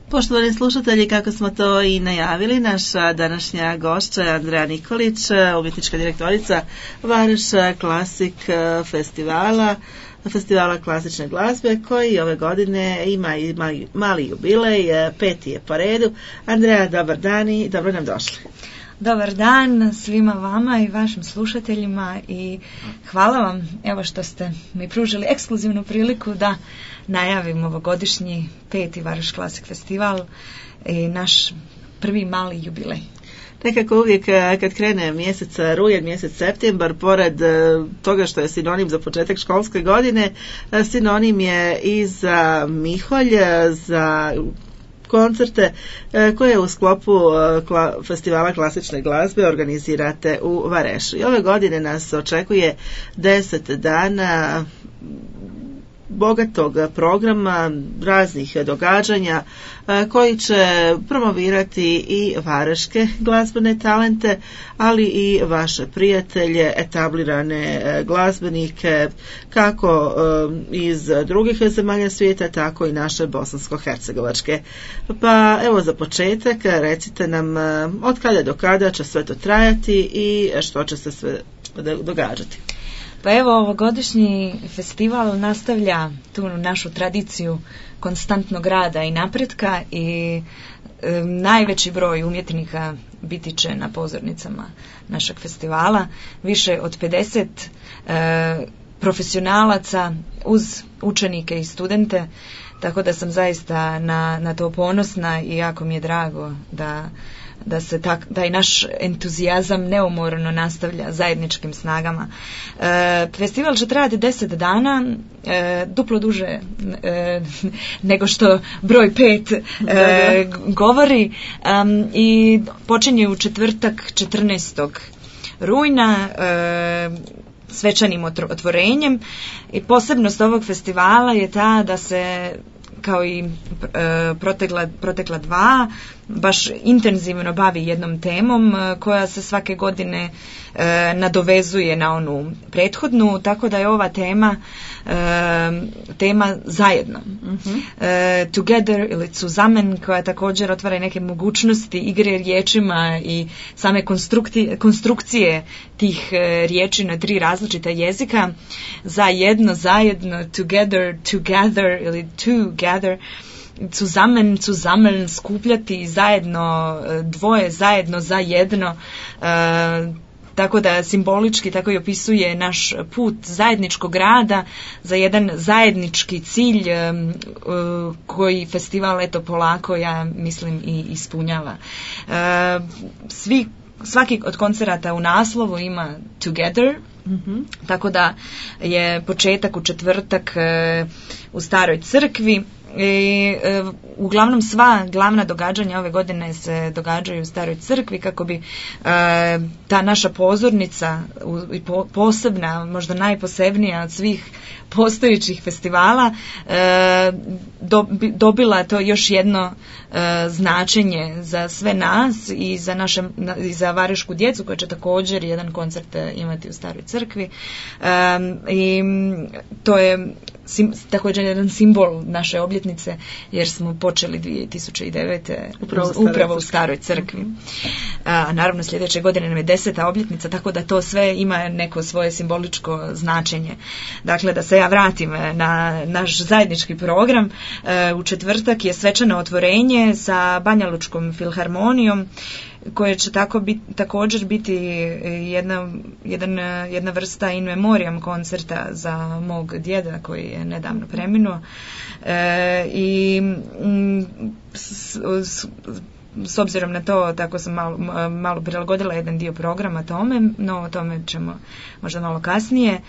Poštovani slušatelji, kako smo to i najavili, naša današnja gošća je Andreja Nikolić, umjetnička direktorica Vareš Klasik festivala klasične glazbe, koji ove godine ima i mali jubilej, 5. je po redu. Andreja, dobar dan i dobro nam došli. Dobar dan svima vama i vašim slušateljima i hvala vam evo što ste mi pružili ekskluzivnu priliku da najavim ovogodišnji 5. Vareš Klasik festival i naš prvi mali jubilej. Nekako uvijek kad krene mjesec rujan, mjesec septembar, pored toga što je sinonim za početak školske godine, sinonim je i za Miholj, za koncerte koje u sklopu festivala klasične glazbe organizirate u Varešu. I ove godine nas očekuje 10 dana bogatog programa, raznih događanja koji će promovirati i vareške glazbene talente, ali i vaše prijatelje, etablirane glazbenike, kako iz drugih zemalja svijeta, tako i naše bosansko-hercegovačke. Pa evo za početak recite nam od kada do kada će sve to trajati i što će se sve događati. Pa evo, ovogodišnji festival nastavlja tu našu tradiciju konstantnog rada i napretka i najveći broj umjetnika biti će na pozornicama našeg festivala. Više od 50 profesionalaca uz učenike i studente, tako da sam zaista na to ponosna i jako mi je drago da i naš entuzijazam neumorno nastavlja zajedničkim snagama. Festival će trajati 10 dana, duplo duže nego što broj 5 govori, i počinje u četvrtak 14. rujna svečanim otvorenjem. I posebnost ovog festivala je ta da se kao i protekla dva baš intenzivno bavi jednom temom koja se svake godine nadovezuje na onu prethodnu, tako da je ova tema zajedno. Together ili zusammen, koja također otvara neke mogućnosti igre riječima i same konstrukcije tih riječi na 3 različita jezika. Zajedno, together ili together, zusammen, skupljati, zajedno, dvoje, zajedno, za jedno, tako da simbolički tako i opisuje naš put zajedničkog rada za jedan zajednički cilj koji festival eto polako, ja mislim, i ispunjava. Svaki od koncerata u naslovu ima Together, tako da je početak u četvrtak u Staroj crkvi. I uglavnom sva glavna događanja ove godine se događaju u Staroj crkvi kako bi ta naša pozornica posebna, možda najposebnija od svih postojećih festivala, dobila to još jedno značenje za sve nas i za varešku djecu koja će također jedan koncert imati u Staroj crkvi. I to je također jedan simbol naše obljetnice, jer smo počeli 2009. upravo u Staroj crkvi. Naravno sljedeće godine nam je 10. obljetnica, tako da to sve ima neko svoje simboličko značenje. Dakle, da se ja vratim na naš zajednički program, u četvrtak je svečano otvorenje sa Banjalučkom filharmonijom, koje će također biti jedna vrsta in memoriam koncerta za mog djeda koji je nedavno preminuo. I s obzirom na to, tako sam malo prilagodila jedan dio programa tome, no o tome ćemo možda malo kasnije.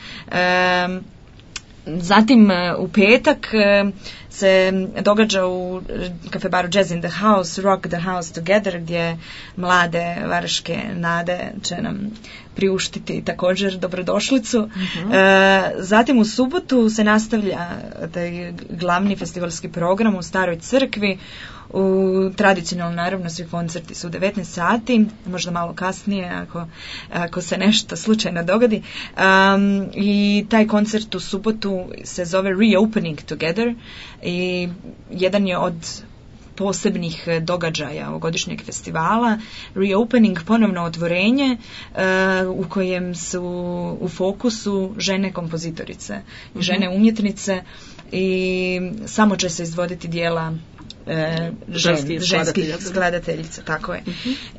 Zatim u petak se događa u kafe baru Jazz in the House, Rock the House Together, gdje mlade vareške nade će nam priuštiti također dobrodošlicu. Zatim u subotu se nastavlja taj glavni festivalski program u Staroj crkvi. Tradicionalno, naravno, svi koncerti su u 19 sati, možda malo kasnije ako se nešto slučajno dogodi. I taj koncert u subotu se zove Reopening Together i jedan je od posebnih događaja ovogodišnjeg festivala. Reopening, ponovno otvorenje, u kojem su u fokusu žene kompozitorice i žene umjetnice i samo će se izvoditi dijela ženskih skladateljica, tako je.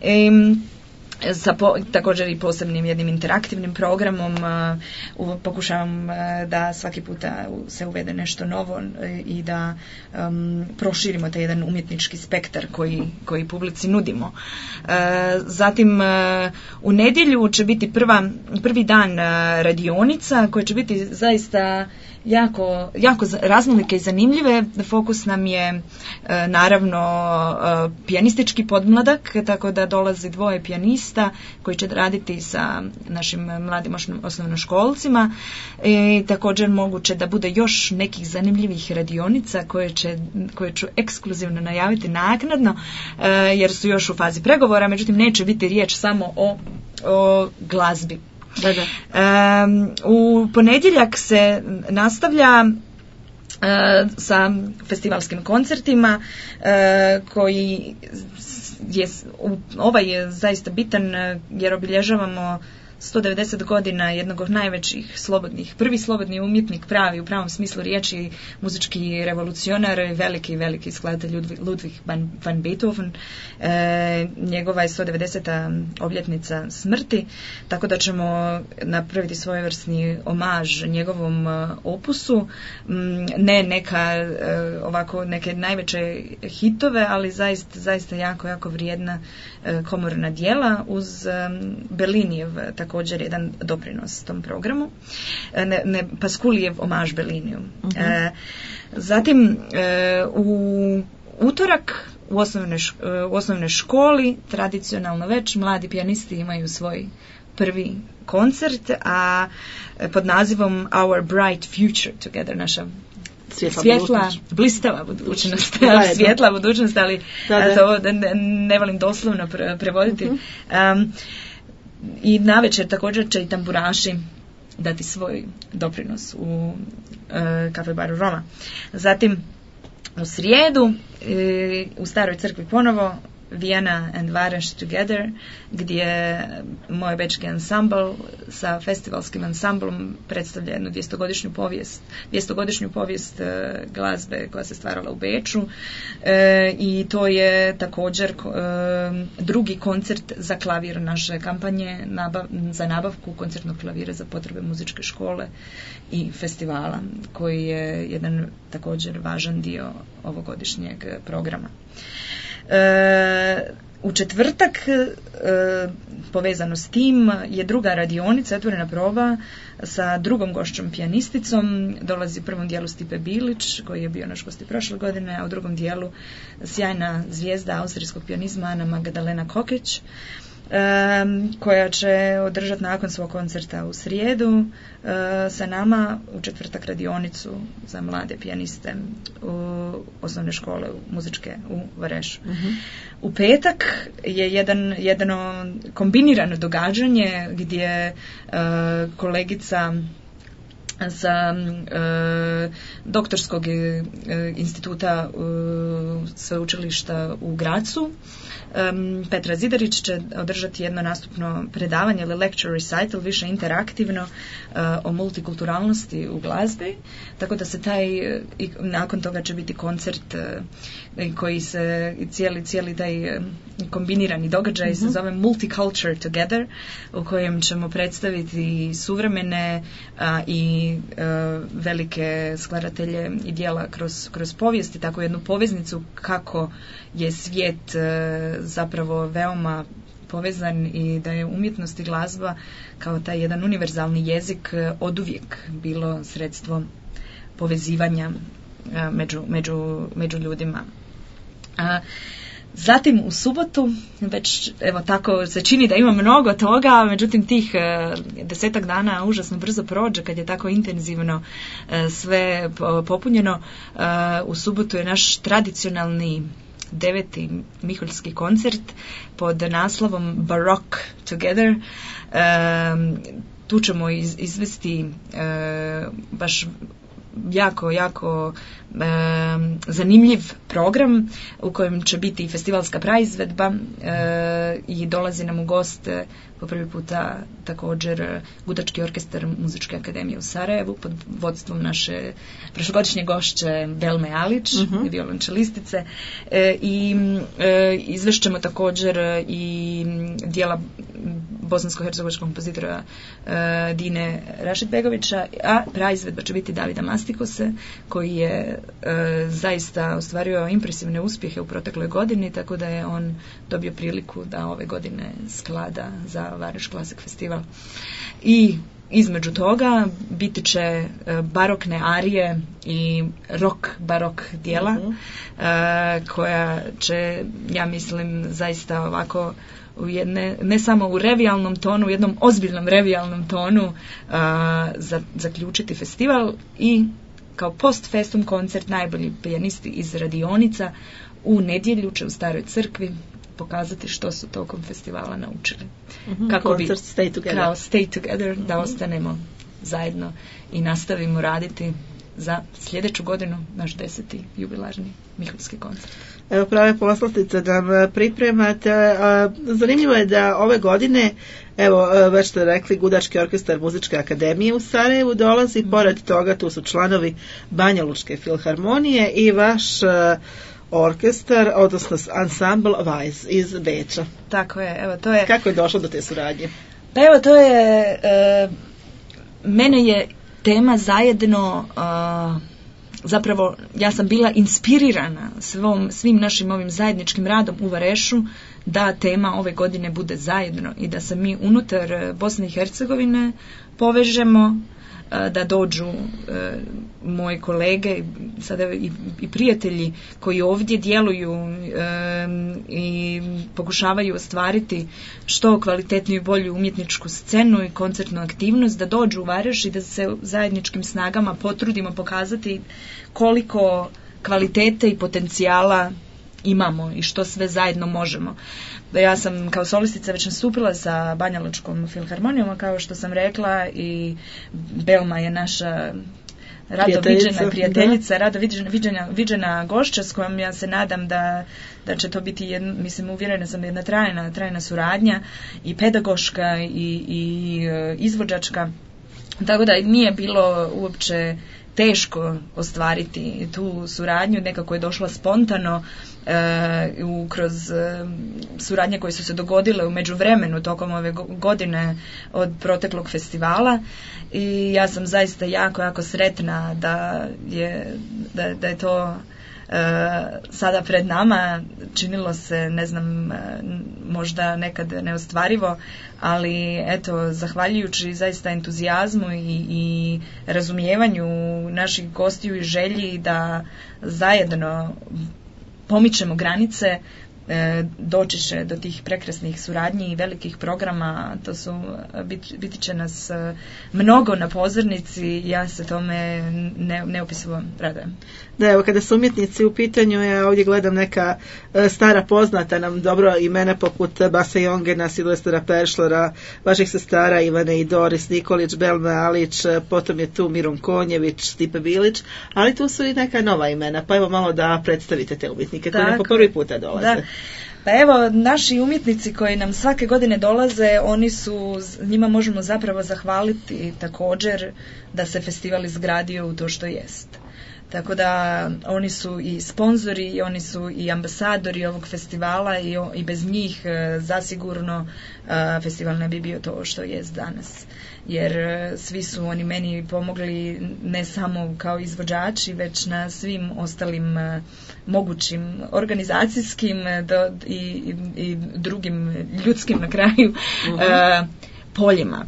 Sa također i posebnim jednim interaktivnim programom pokušavam da svaki puta se uvede nešto novo i da proširimo taj jedan umjetnički spektar koji publici nudimo. Zatim u nedjelju će biti prvi dan radionica koja će biti zaista jako raznolike i zanimljive. Fokus nam je naravno pijanistički podmladak, tako da dolazi 2 pijanista koji će raditi sa našim mladim osnovnoškolcima. Također moguće da bude još nekih zanimljivih radionica koje ću ekskluzivno najaviti naknadno, jer su još u fazi pregovora, međutim neće biti riječ samo o glazbi. U ponedjeljak se nastavlja sa festivalskim koncertima koji je ovaj je zaista bitan jer obilježavamo 190 godina jednog od najvećih prvi slobodni umjetnik, pravi u pravom smislu riječi, muzički revolucionar, veliki skladatelj Ludwig van Beethoven. Njegova je 190. obljetnica smrti, tako da ćemo napraviti svojevrsni omaž njegovom opusu, ne neke najveće hitove, ali zaista jako vrijedna komorna djela uz Bellinijev također jedan doprinos tom programu. Paskulijev omaž Belliniju. Zatim u utorak u osnovnoj školi tradicionalno već mladi pijanisti imaju svoj prvi koncert, a pod nazivom Our Bright Future Together, naša svjetla, blistava budućnost, svjetla budućnost, ali to ne volim doslovno prevoditi. I navečer također će i tamburaši dati svoj doprinos u kafe baru Roma. Zatim u srijedu u Staroj crkvi ponovo Vienna and Vareš Together, gdje moj bečki ansambl sa festivalskim ansamblom predstavlja jednu 200-godišnju povijest glazbe koja se stvarala u Beču, i to je također drugi koncert za klavir naše kampanje za nabavku koncertnog klavira za potrebe muzičke škole i festivala, koji je jedan također važan dio ovogodišnjeg programa. U četvrtak, povezano s tim, je druga radionica, otvorena proba sa drugom gošćom pijanisticom. Dolazi u prvom dijelu Stipe Bilić, koji je bio naš gost prošle godine, a u drugom dijelu sjajna zvijezda austrijskog pijanizma Ana Magdalena Kokić, koja će održati nakon svog koncerta u srijedu sa nama u četvrtak radionicu za mlade pijaniste u osnovne škole muzičke u Varešu. U petak je jedno kombinirano događanje gdje kolegica sa doktorskog instituta sveučilišta u Gracu, Petra Zidarić, će održati jedno nastupno predavanje ili lecture recital, više interaktivno, o multikulturalnosti u glazbi, tako da se nakon toga će biti koncert koji se cijeli taj kombinirani događaj se zove Multiculture Together, u kojem ćemo predstaviti suvremene i velike skladatelje i djela kroz povijesti, tako jednu poveznicu kako je svijet zapravo veoma povezan i da je umjetnost i glazba kao taj jedan univerzalni jezik oduvijek bilo sredstvo povezivanja među ljudima. Zatim u subotu, već evo tako se čini da ima mnogo toga, međutim tih 10 dana užasno brzo prođe kad je tako intenzivno sve popunjeno. U subotu je naš tradicionalni 9. miholjski koncert pod naslovom Baroque Together. Tu ćemo izvesti baš jako zanimljiv program u kojem će biti i festivalska praizvedba i dolazi nam u goste po prvi puta također Gudački orkestar Muzičke akademije u Sarajevu pod vodstvom naše prošlogodišnje gošće Belme Alić, violončelistice, i izvešćemo također i dijela bosansko-hercegovačkog kompozitora Dine Rašidbegovića, a praizvedba će biti Davida Mastikose, koji je zaista ostvario impresivne uspjehe u protekloj godini, tako da je on dobio priliku da ove godine sklada za Vareš Classic Festival. I između toga biti će barokne arije i barok dijela koja će, ja mislim, zaista ovako ne samo u revijalnom tonu, u jednom ozbiljnom revijalnom tonu zaključiti festival i kao post festum koncert najbolji pijanisti iz radionica u nedjelju će u Staroj crkvi pokazati što su tokom festivala naučili. Kako bi kao stay together, da ostanemo zajedno i nastavimo raditi za sljedeću godinu naš 10. jubilarni Miholjski koncert. Evo, prave poslastice nam pripremate. Zanimljivo je da ove godine, evo, već ste rekli, Gudački orkestar Muzičke akademije u Sarajevu dolazi, pored toga tu su članovi Banja Lučke filharmonije i vaš orkestar, odnosno ansambl Weiss iz Beča. Tako je, evo, to je... Kako je došlo do te suradnje? Pa evo, to je... mene je tema zajedno... zapravo, ja sam bila inspirirana svim našim ovim zajedničkim radom u Varešu da tema ove godine bude zajedno i da se mi unutar Bosne i Hercegovine povežemo, da dođu moji kolege, sada i prijatelji koji ovdje djeluju i pokušavaju ostvariti što kvalitetniju i bolju umjetničku scenu i koncertnu aktivnost, da dođu u Vareš i da se zajedničkim snagama potrudimo pokazati koliko kvalitete i potencijala imamo i što sve zajedno možemo. Ja sam kao solistica već nastupila sa Banjalučkom filharmonijom, a kao što sam rekla, i Belma je naša rado viđena prijateljica, rado viđena gošća s kojom ja se nadam da će to biti, mislim, uvjerena sam, jedna trajna suradnja i pedagoška i izvođačka. Tako da nije bilo uopće teško ostvariti tu suradnju, nekako je došla spontano kroz suradnje koje su se dogodile u međuvremenu tokom ove godine od proteklog festivala, i ja sam zaista jako sretna da je to sada pred nama. Činilo se, ne znam, možda nekad neostvarivo, ali eto, zahvaljujući zaista entuzijazmu i razumijevanju naših gostiju i želji da zajedno pomičemo granice, doći će do tih prekrasnih suradnji i velikih programa. To su, biti će nas mnogo na pozornici, ja se tome neopisivo radujem. Da, evo, kada su umjetnici u pitanju, ja ovdje gledam neka stara poznata nam dobro imena poput Base Jongena, Silvestera Peršlera, vaših sestara Ivane i Doris Nikolić, Belme Alić, potom je tu Mirun Konjević, Stipe Bilić, ali tu su i neka nova imena, pa evo malo da predstavite te umjetnike koji nam po prvi puta dolaze. Da. Pa evo, naši umjetnici koji nam svake godine dolaze, njima možemo zapravo zahvaliti također da se festival izgradio u to što jest. Tako da oni su i sponzori, i oni su i ambasadori ovog festivala, i bez njih zasigurno festival ne bi bio to što jest danas. Jer svi su oni meni pomogli ne samo kao izvođači, već na svim ostalim mogućim organizacijskim i drugim ljudskim na kraju poljima.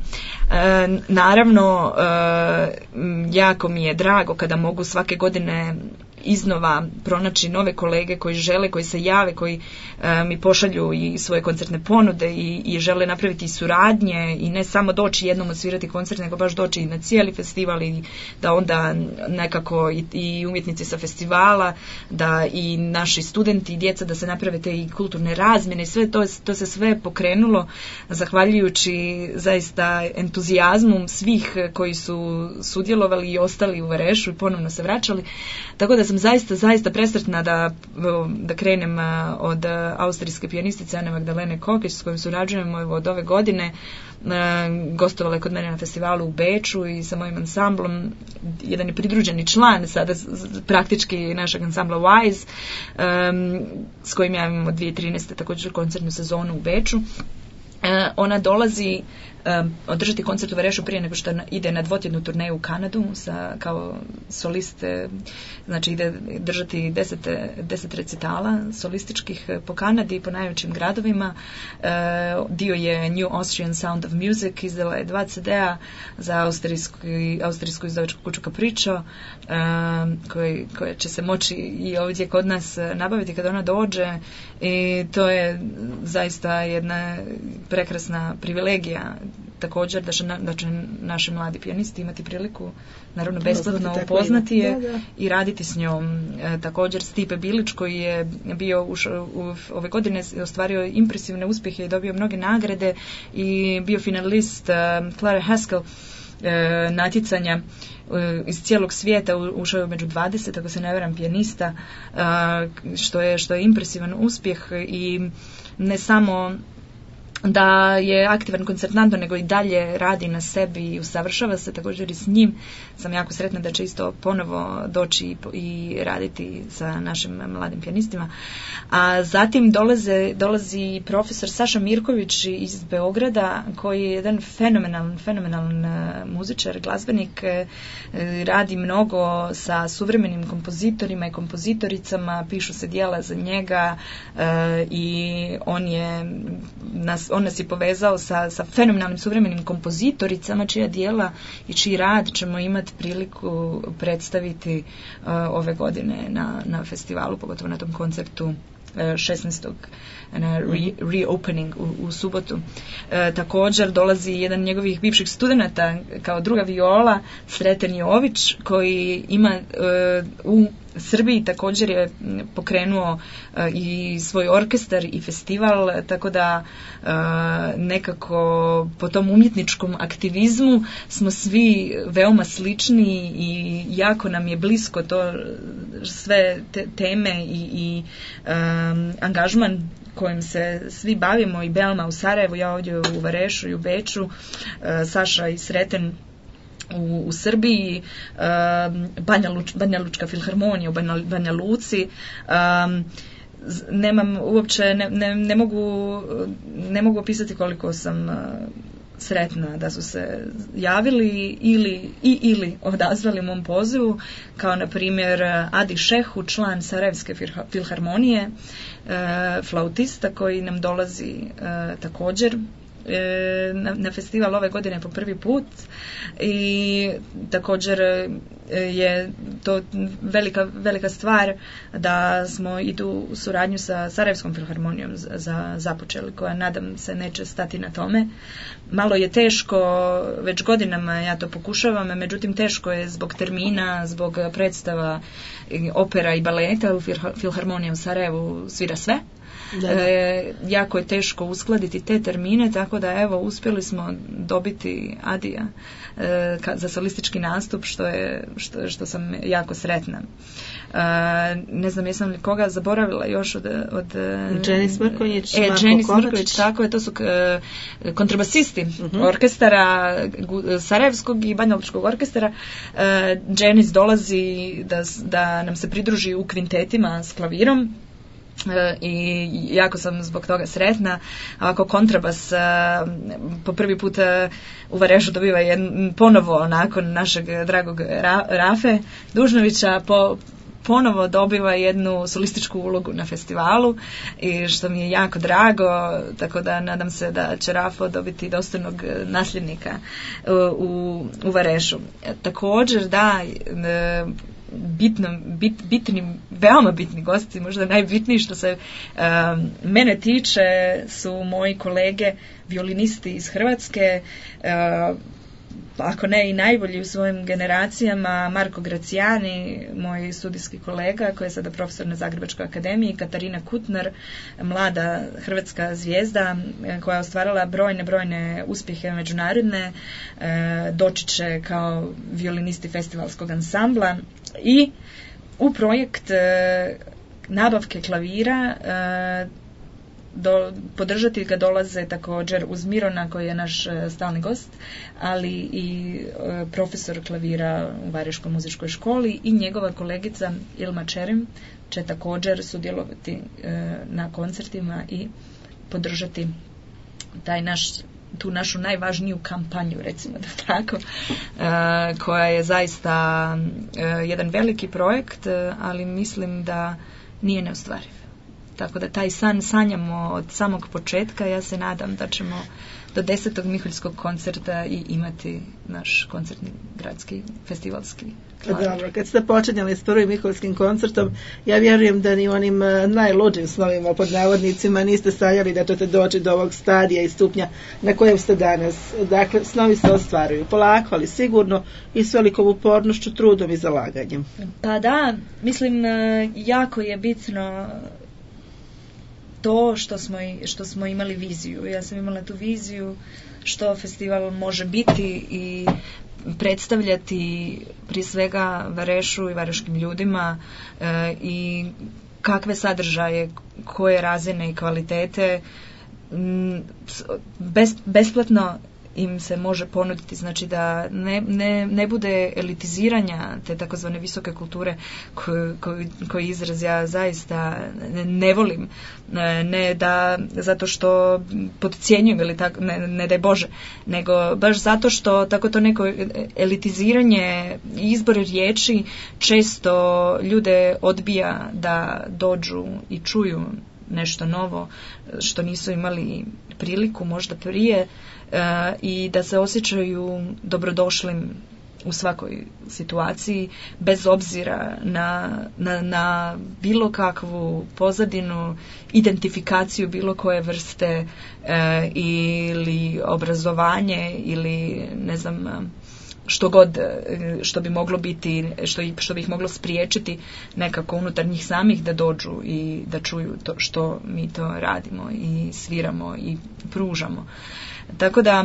Naravno, jako mi je drago kada mogu svake godine iznova pronaći nove kolege koji žele, koji se jave, koji mi pošalju i svoje koncertne ponude i žele napraviti suradnje i ne samo doći jednom odsvirati koncert, nego baš doći i na cijeli festival i da onda nekako i umjetnici sa festivala, da i naši studenti i djeca da se naprave te i kulturne razmjene i sve to se sve pokrenulo zahvaljujući zaista entuzijazmom svih koji su sudjelovali i ostali u Varešu i ponovno se vraćali. Tako da sam zaista presretna da krenem od austrijske pijanistice Ane Magdalene Kokić s kojom surađujemo od ove godine. Gostovala je kod mene na festivalu u Beču i sa mojim ansamblom, jedan je pridruženi član sada praktički našeg ansambla Wise, s kojim ja imam od 2013. također koncertnu sezonu u Beču. Ona dolazi održati koncert u Varešu prije nego što ide na dvotjednu turneju u Kanadu kao solist, znači ide držati 10 recitala solističkih po Kanadi i po najvećim gradovima. Dio je New Austrian Sound of Music, izdala je 2 CD-a za austrijsku izdavačku kuću Capriccio, koje će se moći i ovdje kod nas nabaviti kad ona dođe, i to je zaista jedna prekrasna privilegija također da će naši mladi pijanisti imati priliku naravno besplatno upoznati je i raditi s njom. Također Stipe Bilić koji je bio ove godine ostvario impresivne uspjehe i dobio mnoge nagrade i bio finalist Clara Haskell natjecanja iz cijelog svijeta, ušao je među 20, ako se ne varam, pijanista, što je impresivan uspjeh i ne samo da je aktivan koncertantno, nego i dalje radi na sebi i usavršava se. Također i s njim sam jako sretna da će isto ponovo doći i raditi sa našim mladim pijanistima. A zatim dolazi profesor Saša Mirković iz Beograda, koji je jedan fenomenalan muzičar, glazbenik, radi mnogo sa suvremenim kompozitorima i kompozitoricama, pišu se djela za njega i on nas je povezao sa fenomenalnim suvremenim kompozitoricama čija djela i čiji rad ćemo imati priliku predstaviti ove godine na festivalu, pogotovo na tom koncertu 16. na reopening u subotu. Također dolazi jedan njegovih bivših studenata kao druga viola, Sreten Jović, koji ima u Srbiji također je pokrenuo i svoj orkestar i festival, tako da nekako po tom umjetničkom aktivizmu smo svi veoma slični i jako nam je blisko to sve teme i angažman kojim se svi bavimo, i Belma u Sarajevu, ja ovdje u Varešu i u Beču, Saša i Sreten u Srbiji, Banja Lučka filharmonija u Banja Luci. Nemam uopće, ne mogu opisati koliko sam sretna da su se javili ili odazvali mom pozivu, kao na primjer Adi Šehu, član Sarajevske filharmonije, flautista koji nam dolazi također na festival ove godine po prvi put, i također je to velika stvar da smo i tu suradnju sa Sarajevskom filharmonijom započeli, koja nadam se neće stati na tome. Malo je teško, već godinama ja to pokušavam, međutim teško je zbog termina, zbog predstava opera i baleta. U filharmoniji u Sarajevu svira sve. Jako je teško uskladiti te termine, tako da evo uspjeli smo dobiti Adija za solistički nastup, što sam jako sretna. Ne znam jesam li koga zaboravila još od Dženis Mrkonjić, Dženis Mrkonjić, tako je, to su kontrabasisti orkestara Sarajevskog i Banja Lučkog orkestara. Dženis dolazi da nam se pridruži u kvintetima s klavirom, i jako sam zbog toga sretna. Ovako kontrabas po prvi put u Varešu dobiva ponovo nakon našeg dragog Rafe Dužnovića ponovo dobiva jednu solističku ulogu na festivalu, i što mi je jako drago, tako da nadam se da će Rafo dobiti dostojnog nasljednika u Varešu. Također veoma bitni gosti, možda najbitniji što se mene tiče su moji kolege violinisti iz Hrvatske, ako ne i najbolji u svojim generacijama, Marko Gracijani, moj studijski kolega koji je sada profesor na Zagrebačkoj akademiji, Katarina Kutner, mlada hrvatska zvijezda koja je ostvarila brojne uspjehe međunarodne, doći će kao violinisti festivalskog ansambla i u projekt nabavke klavira podržati ga dolaze također uz Mirona koji je naš stalni gost, ali i profesor klavira u Varaždinskoj muzičkoj školi i njegova kolegica Ilma Čerim će također sudjelovati na koncertima i podržati tu našu najvažniju kampanju, recimo da tako, koja je zaista jedan veliki projekt, ali mislim da nije neostvariv. Tako da taj san sanjamo od samog početka. Ja se nadam da ćemo do 10. Miholjskog koncerta i imati naš koncertni gradski festivalski klavir. Dobro, kad ste počinjali s prvim Miholjskim koncertom, ja vjerujem da ni onim najluđim snovima pod navodnicima niste sanjali da ćete doći do ovog stadija i stupnja na kojem ste danas. Dakle, snovi se ostvaruju polako, ali sigurno i s velikom upornošću, trudom i zalaganjem. Pa da, mislim, jako je bitno to što smo imali viziju. Ja sam imala tu viziju što festival može biti i predstavljati prije svega Varešu i varaškim ljudima i kakve sadržaje, koje razine i kvalitete besplatno im se može ponuditi, znači da ne bude elitiziranja te takozvane visoke kulture koji izraz ja zaista ne volim, ne da zato što podcjenjujem ili tako, ne daj Bože, nego baš zato što tako to neko elitiziranje i izbor riječi često ljude odbija da dođu i čuju nešto novo što nisu imali priliku možda prije i da se osjećaju dobrodošlim u svakoj situaciji bez obzira na bilo kakvu pozadinu, identifikaciju bilo koje vrste ili obrazovanje ili ne znam što god što bi moglo biti, što bi ih moglo spriječiti nekako unutar njih samih da dođu i da čuju to što mi to radimo i sviramo i pružamo. Tako da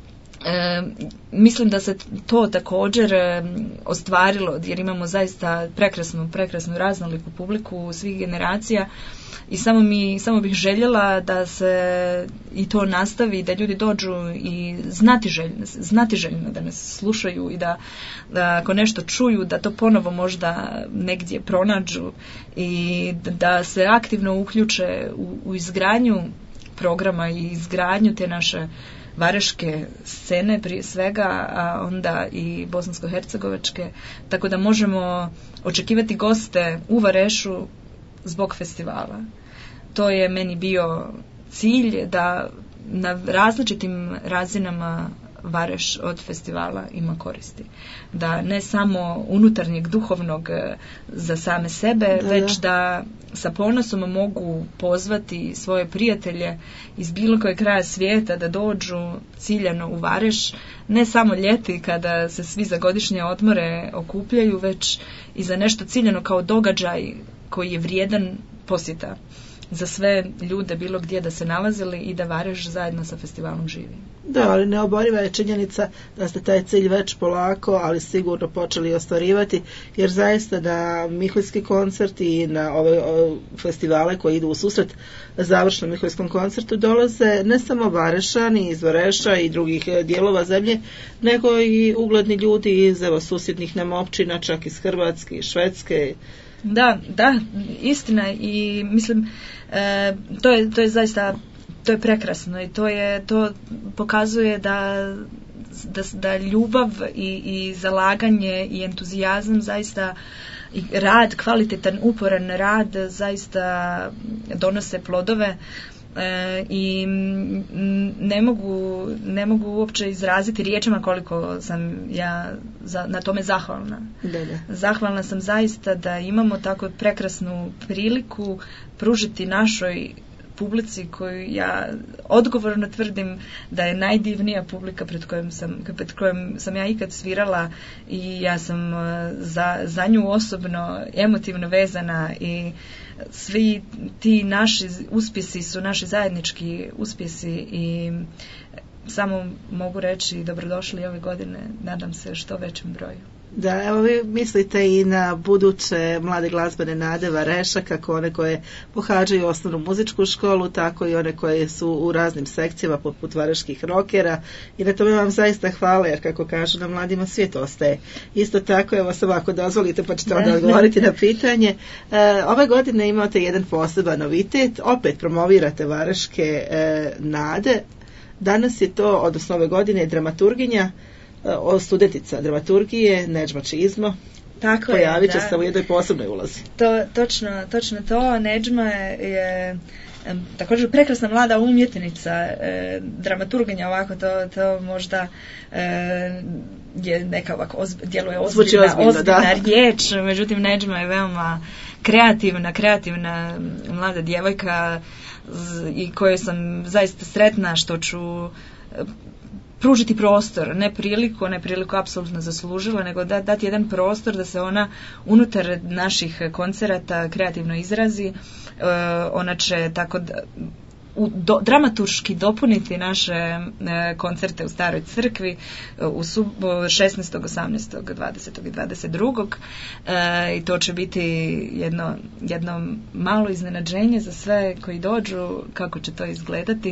mislim da se to također ostvarilo jer imamo zaista prekrasnu raznoliku publiku svih generacija i samo bih željela da se i to nastavi, da ljudi dođu i znatiželjno da nas slušaju i da ako nešto čuju da to ponovo možda negdje pronađu i da se aktivno uključe u izgradnju programa i izgradnju te naše varaške scene prije svega, a onda i bosansko-hercegovačke, tako da možemo očekivati goste u Varešu zbog festivala. To je meni bio cilj da na različitim razinama Vareš od festivala ima koristi. Da ne samo unutarnjeg duhovnog za same sebe, već da sa ponosom mogu pozvati svoje prijatelje iz bilo kojeg kraja svijeta da dođu ciljano u Vareš, ne samo ljeti kada se svi za godišnje odmore okupljaju, već i za nešto ciljano kao događaj koji je vrijedan posjeta za sve ljude bilo gdje da se nalazili i da Vareš zajedno sa festivalom živi. Da, ali neoboriva je činjenica da ste taj cilj već polako, ali sigurno počeli ostvarivati, jer zaista na Miholjski koncert i na ove festivale koji idu u susret završnom Miholjskom koncertu dolaze ne samo Varešani iz Vareša i drugih dijelova zemlje, nego i ugledni ljudi iz susjednih nam općina, čak iz Hrvatske i Švedske. Da, istina i mislim to je zaista to je prekrasno i to pokazuje da ljubav i zalaganje i entuzijazam zaista i rad, kvalitetan, uporan rad zaista donose plodove i ne mogu uopće izraziti riječima koliko sam ja na tome zahvalna. Zahvalna sam zaista da imamo tako prekrasnu priliku pružiti našoj publici koju ja odgovorno tvrdim da je najdivnija publika pred kojom sam ja ikad svirala i ja sam za nju osobno emotivno vezana i svi ti naši uspjesi su naši zajednički uspjesi i samo mogu reći dobrodošli ove godine, nadam se što većem broju. Da, evo vi mislite i na buduće mlade glazbene nade Vareša, kako one koje pohađaju osnovnu muzičku školu, tako i one koje su u raznim sekcijama poput vareških rokera i na tome vam zaista hvala, jer kako kažu na mladima svijet ostaje. Isto tako, evo samo ako dozvolite pa ćete onda odgovoriti na pitanje. Ove godine imate jedan poseban novitet, opet promovirate vareške nade. Danas je to, odnosno ove godine, dramaturginja, studentica dramaturgije Nedžma Čizmo. Tako pojavit će se u jednoj posebnoj ulozi. Točno to. Nedžma je također prekrasna mlada umjetnica, dramaturginja, ovako to možda je neka ovako djeluje ozbiljna riječ, međutim Nedžma je veoma kreativna mlada djevojka i kojoj sam zaista sretna što ću pružiti prostor, ne priliku apsolutno zaslužila, nego dati jedan prostor da se ona unutar naših koncerata kreativno izrazi. Ona će tako dramaturški dopuniti naše koncerte u Staroj crkvi u 16., 18., 20. i 22. I to će biti jedno malo iznenađenje za sve koji dođu, kako će to izgledati.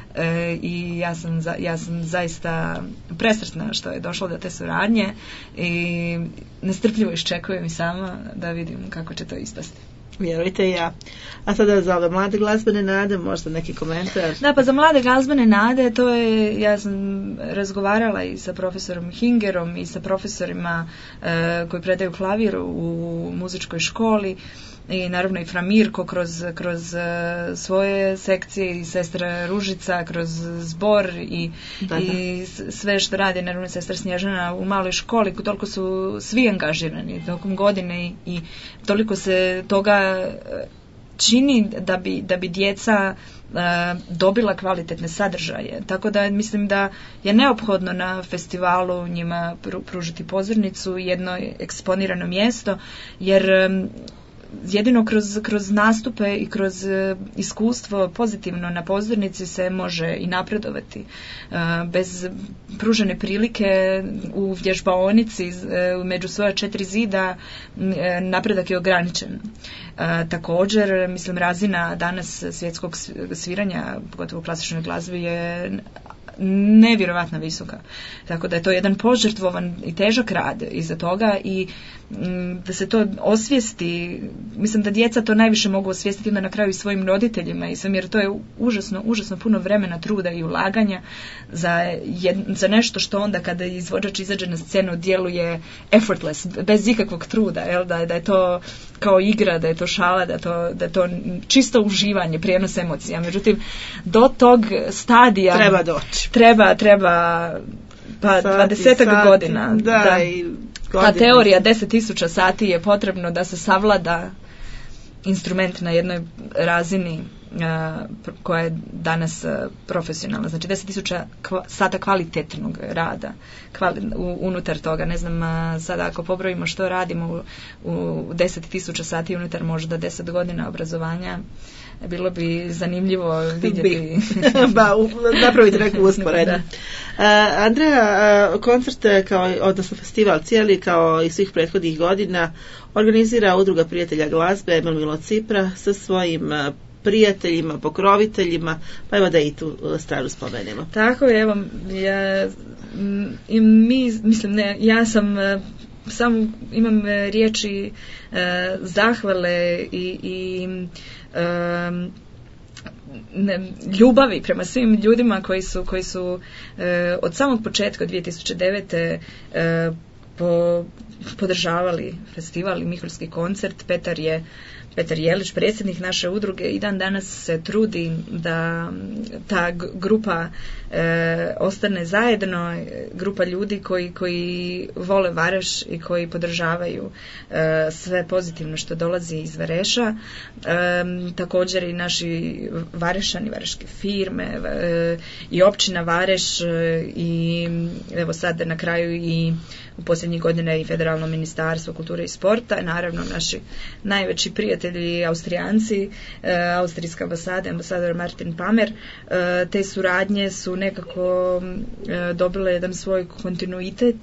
I ja sam zaista presretna što je došlo do te suradnje i nestrpljivo iščekujem i sama da vidim kako će to ispasti. Vjerujte i ja. A sada za ove mlade glazbene nade, možda neki komentar? Da, pa za mlade glazbene nade, to je, ja sam razgovarala i sa profesorom Hingerom i sa profesorima koji predaju klavir u muzičkoj školi i naravno i Fra Mirko kroz svoje sekcije i sestra Ružica kroz zbor i sve što radi, naravno sestra Snježana u maloj školi, toliko su svi angažirani tokom godine i toliko se toga čini da bi djeca dobila kvalitetne sadržaje. Tako da mislim da je neophodno na festivalu njima pružiti pozornicu, jedno eksponirano mjesto, jer jedino kroz nastupe i kroz iskustvo pozitivno na pozornici se može i napredovati. Bez pružene prilike u vježbaonici među svoja 4 zida napredak je ograničen. Također, mislim, razina danas svjetskog sviranja, pogotovo u klasičnoj glazbi, je nevjerovatno visoka. Tako da je to jedan požrtvovan i težak rad iza toga i da se to osvijesti, mislim da djeca to najviše mogu osvijestiti onda na kraju i svojim roditeljima i sam, jer to je užasno puno vremena, truda i ulaganja za nešto što onda kada izvođač izađe na scenu djeluje effortless, bez ikakvog truda, jel? Da je to kao igra, da je to šala, da je to čisto uživanje, prijenos emocija. Međutim, do tog stadija treba doći. Treba pa 20 godina. Da. A teorija 10.000 sati je potrebno da se savlada instrument na jednoj razini koja je danas profesionalna. Znači 10.000 sata kvalitetnog rada unutar toga. Ne znam, sada ako pobrojimo što radimo u 10.000 sati unutar možda 10 godina obrazovanja, bilo bi zanimljivo vidjeti. Napraviti neku usporedbu. Andreja, koncert odnosno festival cijeli kao i svih prethodnih godina organizira Udruga prijatelja glazbe Emil Milo Cipra sa svojim prijateljima, pokroviteljima, pa evo da i tu stranu spomenemo. Tako je, evo, ja sam samo imam riječi zahvale i ljubavi prema svim ljudima koji su od samog početka 2009. Podržavali festival i Miholjski koncert. Petar je Petar Jelić, predsjednik naše udruge, i dan danas se trudi da ta grupa ostane zajedno, grupa ljudi koji vole Vareš i koji podržavaju sve pozitivno što dolazi iz Vareša. Također i naši Varešani, vareške firme i općina Vareš i evo sad na kraju i u posljednjih godina i Federalno ministarstvo kulture i sporta, naravno naši najveći prijatelji Austrijanci, austrijska ambasada, ambasador Martin Pamer. Te suradnje su nekako dobile jedan svoj kontinuitet,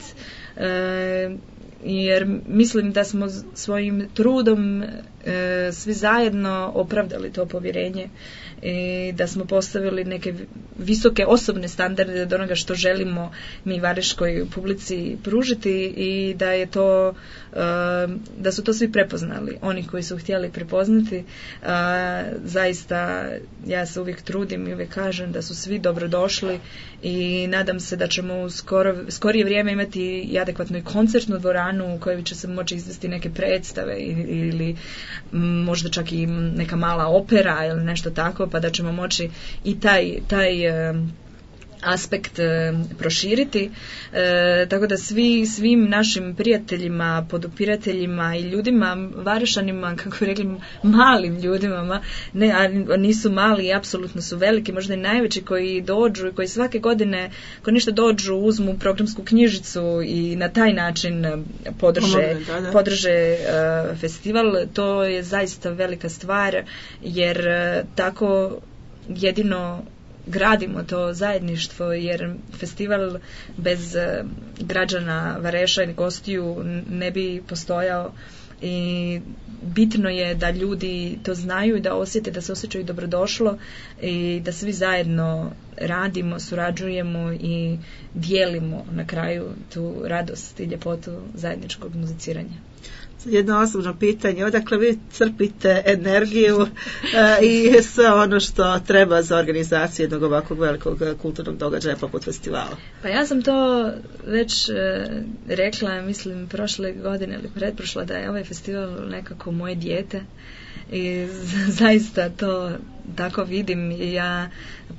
jer mislim da smo svojim trudom svi zajedno opravdali to povjerenje i da smo postavili neke visoke osobne standarde od onoga što želimo mi vareškoj publici pružiti i da je to da su to svi prepoznali, oni koji su htjeli prepoznati. Zaista ja se uvijek trudim i uvijek kažem da su svi dobrodošli i nadam se da ćemo u skorije vrijeme imati i adekvatnu i koncertnu dvoranu u kojoj će se moći izvesti neke predstave ili možda čak i neka mala opera ili nešto tako, pa da ćemo moći i taj aspekt proširiti, tako da svim našim prijateljima, podupirateljima i ljudima, Varešanima, kako bi rekli, malim ljudima, nisu mali, apsolutno su veliki, možda i najveći, koji dođu i koji svake godine, ako ništa dođu, uzmu programsku knjižicu i na taj način podrže festival. To je zaista velika stvar, jer tako jedino gradimo to zajedništvo, jer festival bez građana Vareša i gostiju ne bi postojao i bitno je da ljudi to znaju i da osjete, da se osjećaju dobrodošlo i da svi zajedno radimo, surađujemo i dijelimo na kraju tu radost i ljepotu zajedničkog muziciranja. Jedno osobno pitanje, odakle vi crpite energiju i sve ono što treba za organizaciju jednog ovakvog velikog kulturnog događaja poput festivala? Pa ja sam to već rekla, mislim, prošle godine ili pretprošle, da je ovaj festival nekako moje dijete i zaista to tako vidim. Ja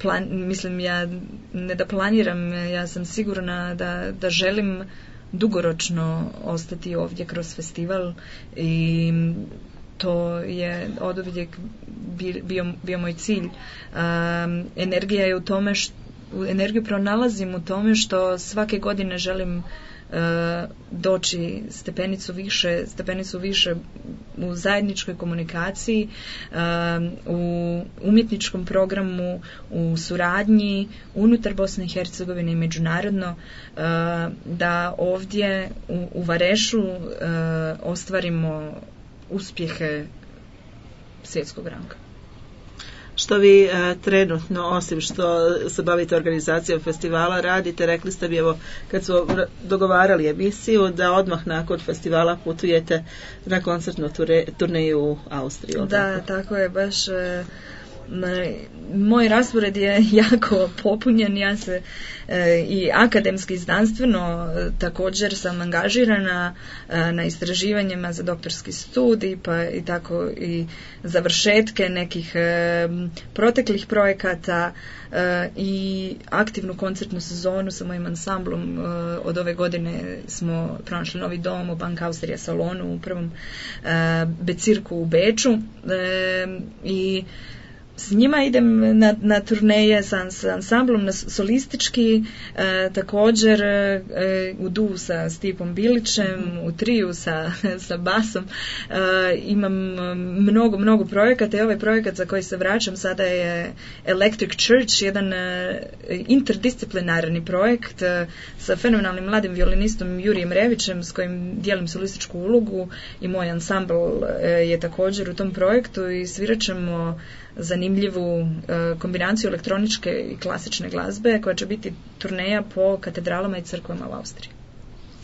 ne da planiram, ja sam sigurna da želim dugoročno ostati ovdje kroz festival i to je oduvijek bio moj cilj. Energija je u tome energiju pronalazim u tome što svake godine želim doći stepenicu više u zajedničkoj komunikaciji, u umjetničkom programu, u suradnji unutar Bosne i Hercegovine i međunarodno, da ovdje u Varešu ostvarimo uspjehe svjetskog ranga. Što vi trenutno, osim što se bavite organizacijom festivala, radite? Rekli ste mi, evo, kad smo dogovarali emisiju, da odmah nakon festivala putujete na koncertnu turneju u Austriju. Da, tako je, baš moj raspored je jako popunjen. Ja se i akademski i znanstveno također sam angažirana na istraživanjima za doktorski studij, pa i tako i završetke nekih proteklih projekata i aktivnu koncertnu sezonu sa mojim ansamblom. Od ove godine smo pronašli novi dom u Bank Austrija salonu u prvom Becirku u Beču i s njima idem na turneje sa ansamblom, na solistički, također u duo sa Stipom Bilićem, u triju sa basom. Imam mnogo projekata i ovaj projekat za koji se vraćam sada je Electric Church, jedan interdisciplinarni projekt sa fenomenalnim mladim violinistom Jurijem Revićem, s kojim dijelim solističku ulogu, i moj ansambl je također u tom projektu i svirat ćemo zanimljivu kombinaciju elektroničke i klasične glazbe koja će biti turneja po katedralama i crkvama u Austriji.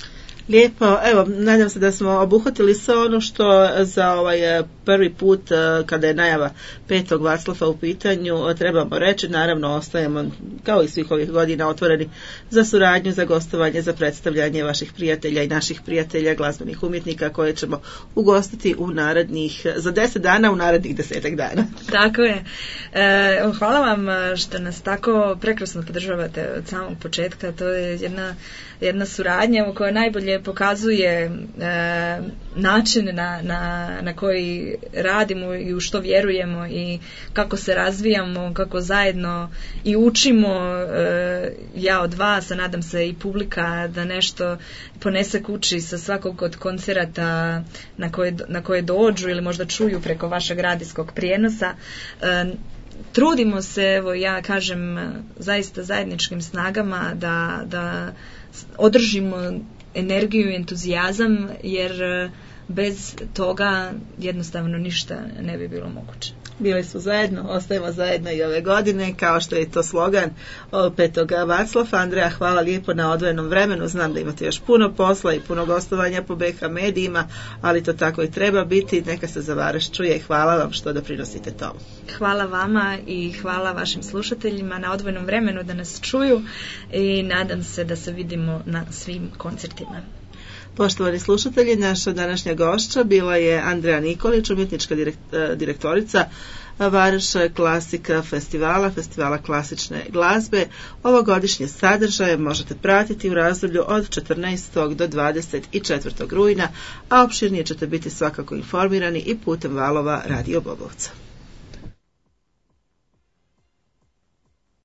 Lijepo, evo, nadam se da smo obuhvatili sve ono što za ovaj prvi put kada je najava 5. Vaclava u pitanju trebamo reći. Naravno, ostajemo kao i svih ovih godina otvoreni za suradnju, za gostovanje, za predstavljanje vaših prijatelja i naših prijatelja, glazbenih umjetnika koje ćemo ugostiti za 10 dana, u narednih 10 dana. Tako je. Hvala vam što nas tako prekrasno podržavate od samog početka. To je jedna suradnja koja najbolje pokazuje način na koji radimo i u što vjerujemo i kako se razvijamo, kako zajedno i učimo, ja od vas, a nadam se i publika, da nešto ponese kući sa svakog od koncerata na koje dođu ili možda čuju preko vašeg radijskog prijenosa. Trudimo se, evo ja kažem, zaista zajedničkim snagama da održimo energiju i entuzijazam, jer bez toga jednostavno ništa ne bi bilo moguće. Bili su zajedno, ostajemo zajedno i ove godine, kao što je to slogan 5. Vaclava. Andreja, hvala lijepo na odvojenom vremenu. Znam da imate još puno posla i puno gostovanja po BH medijima, ali to tako i treba biti. Neka se za Vareš čuje. Hvala vam što doprinosite tomu. Hvala vama i hvala vašim slušateljima na odvojenom vremenu da nas čuju i nadam se da se vidimo na svim koncertima. Poštovani slušatelji, naša današnja gošća bila je Andreja Nikolić, umjetnička direktorica Vareš Klasika festivala klasične glazbe. Ovogodišnje sadržaje možete pratiti u razdoblju od 14. do 24. rujna, a opširnije ćete biti svakako informirani i putem valova Radio Bobovca.